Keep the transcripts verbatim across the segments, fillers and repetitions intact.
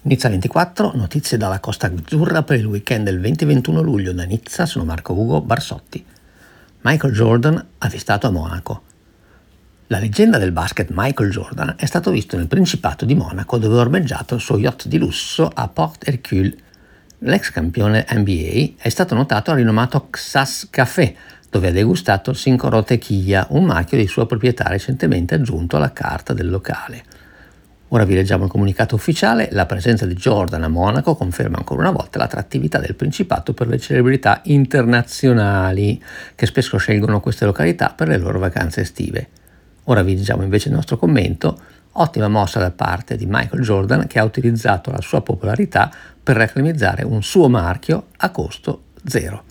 Nizza ventiquattro, notizie dalla Costa Azzurra per il weekend del venti ventuno luglio da Nizza. Sono Marco Ugo Barsotti. Michael Jordan avvistato a Monaco. La leggenda del basket Michael Jordan è stato visto nel Principato di Monaco, dove ha ormeggiato il suo yacht di lusso a Port Hercule. L'ex campione N B A è stato notato al rinomato Xas Café, dove ha degustato il Sincoro Tequila, un marchio di sua proprietà recentemente aggiunto alla carta del locale. Ora vi leggiamo il comunicato ufficiale. La presenza di Jordan a Monaco conferma ancora una volta l'attrattività del Principato per le celebrità internazionali, che spesso scelgono queste località per le loro vacanze estive. Ora vi leggiamo invece il nostro commento. Ottima mossa da parte di Michael Jordan, che ha utilizzato la sua popolarità per reclamizzare un suo marchio a costo zero.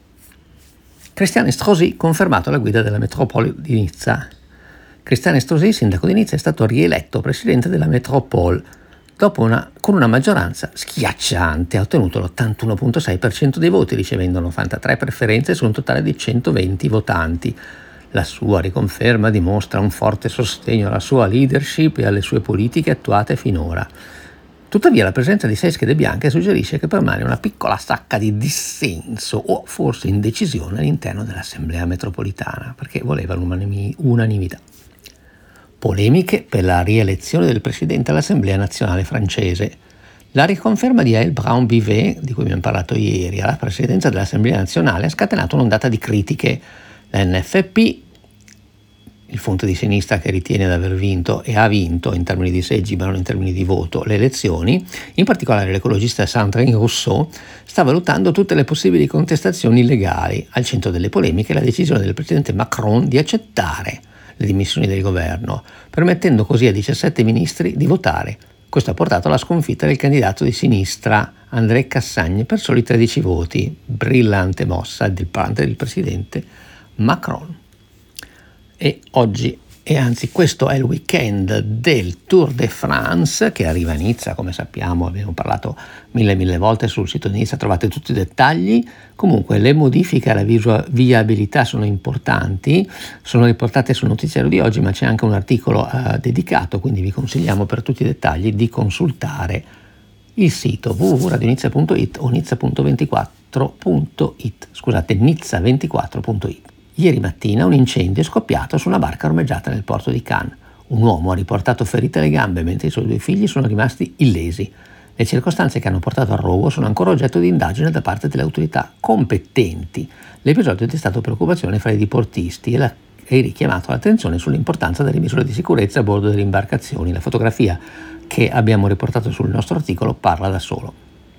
Christian Estrosi confermato alla guida della metropoli di Nizza. Christian Estrosi, sindaco di Nizza, è stato rieletto presidente della metropole dopo una, con una maggioranza schiacciante. Ha ottenuto l'ottantuno virgola sei per cento dei voti, ricevendo novantatré preferenze su un totale di centoventi votanti. La sua riconferma dimostra un forte sostegno alla sua leadership e alle sue politiche attuate finora. Tuttavia la presenza di sei schede bianche suggerisce che permane una piccola sacca di dissenso o forse indecisione all'interno dell'Assemblea metropolitana, perché voleva l'unanimità. Polemiche per la rielezione del presidente all'Assemblea nazionale francese. La riconferma di Yael Braun-Pivet, di cui abbiamo parlato ieri, alla presidenza dell'Assemblea nazionale ha scatenato un'ondata di critiche. La N F P, il fronte di sinistra che ritiene di aver vinto e ha vinto in termini di seggi ma non in termini di voto le elezioni, in particolare l'ecologista Sandrine Rousseau, sta valutando tutte le possibili contestazioni legali. Al centro delle polemiche la decisione del presidente Macron di accettare le dimissioni del governo, permettendo così a diciassette ministri di votare. Questo ha portato alla sconfitta del candidato di sinistra André Cassagne per soli tredici voti. Brillante mossa del parte del presidente Macron. E oggi, e anzi questo è il weekend del Tour de France che arriva a Nizza, come sappiamo, abbiamo parlato mille mille volte sul sito di Nizza, trovate tutti i dettagli. Comunque le modifiche alla visual- viabilità sono importanti, sono riportate sul notiziario di oggi, ma c'è anche un articolo uh, dedicato, quindi vi consigliamo per tutti i dettagli di consultare il sito w w w punto radio nizza punto it o nizza punto ventiquattro punto it, scusate, nizza ventiquattro punto it. Ieri mattina un incendio è scoppiato su una barca ormeggiata nel porto di Cannes. Un uomo ha riportato ferite alle gambe, mentre i suoi due figli sono rimasti illesi. Le circostanze che hanno portato al rogo sono ancora oggetto di indagine da parte delle autorità competenti. L'episodio ha destato preoccupazione fra i diportisti e, la, e richiamato l'attenzione sull'importanza delle misure di sicurezza a bordo delle imbarcazioni. La fotografia che abbiamo riportato sul nostro articolo parla da solo.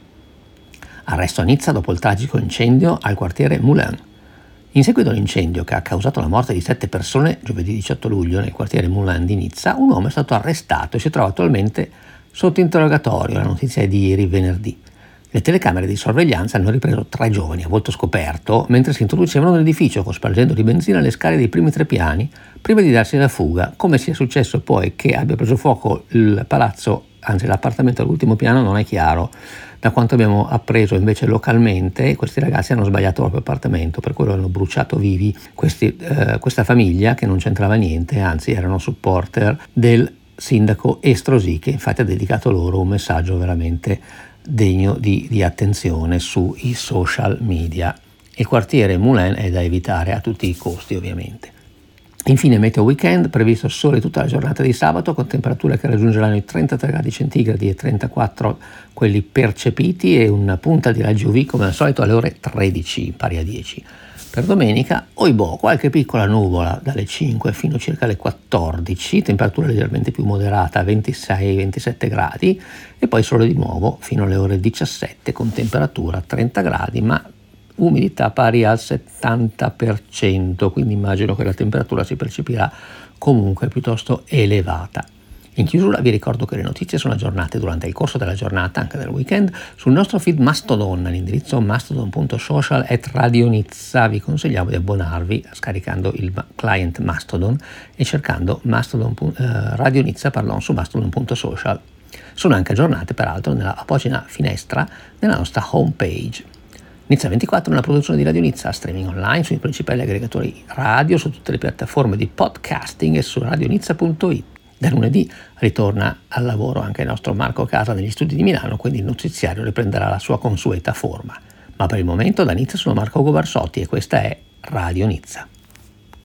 Arresto a Nizza dopo il tragico incendio al quartiere Moulin. In seguito all'incendio che ha causato la morte di sette persone giovedì diciotto luglio nel quartiere Moulin di Nizza, un uomo è stato arrestato e si trova attualmente sotto interrogatorio. La notizia è di ieri venerdì. Le telecamere di sorveglianza hanno ripreso tre giovani a volto scoperto mentre si introducevano nell'edificio cospargendo di benzina le scale dei primi tre piani prima di darsi la fuga. Come sia successo poi che abbia preso fuoco il palazzo, anzi l'appartamento all'ultimo piano, non è chiaro. Da quanto abbiamo appreso invece localmente, questi ragazzi hanno sbagliato il proprio appartamento, per quello hanno bruciato vivi questi, eh, questa famiglia che non c'entrava niente, anzi erano supporter del sindaco Estrosi, che infatti ha dedicato loro un messaggio veramente degno di, di attenzione sui social media. Il quartiere Moulin è da evitare a tutti i costi, ovviamente. Infine meteo weekend, previsto sole tutta la giornata di sabato con temperature che raggiungeranno i trentatré gradi centigradi e trentaquattro quelli percepiti e una punta di raggi U V come al solito alle ore tredici pari a dieci. Per domenica, oibò, qualche piccola nuvola dalle cinque fino a circa le quattordici, temperatura leggermente più moderata a ventisei ventisette gradi e poi sole di nuovo fino alle ore diciassette con temperatura trenta gradi ma umidità pari al settanta per cento, quindi immagino che la temperatura si percepirà comunque piuttosto elevata. In chiusura vi ricordo che le notizie sono aggiornate durante il corso della giornata, anche del weekend, sul nostro feed Mastodon all'indirizzo mastodon punto social at radio nizza. Vi consigliamo di abbonarvi scaricando il client Mastodon e cercando Mastodon, eh, Radio Nizza Parlon su mastodon punto social. Sono anche aggiornate peraltro nella pagina finestra nella nostra homepage. Nizza ventiquattro è una produzione di Radio Nizza, streaming online sui principali aggregatori radio, su tutte le piattaforme di podcasting e su radio nizza punto it. Da lunedì ritorna al lavoro anche il nostro Marco Casa negli studi di Milano, quindi il notiziario riprenderà la sua consueta forma. Ma per il momento da Nizza sono Marco Ugo Barsotti e questa è Radio Nizza.